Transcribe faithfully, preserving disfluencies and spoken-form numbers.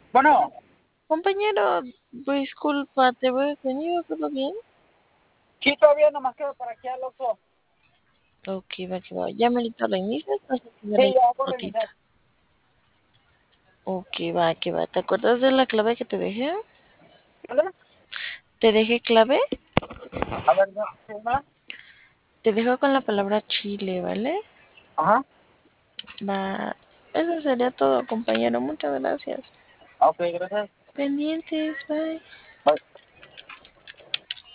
Bueno, Compañero, disculpa, ¿te ves venido? ¿Todo bien? sí, todavía nomás quedo para aquí al Oxxo. Ok, va que va. Ya me lo inicias, vas a tener Sí, ahí ya un voy a ratito. reiniciar. Ok, va que va. ¿Te acuerdas de la clave que te dejé? ¿Vale? ¿Te dejé clave? A ver, no, ¿sí, no? Te dejo con la palabra Chile, ¿vale? Ajá. Va. Eso sería todo, compañero. Muchas gracias. Ok, gracias. Pendientes, bye.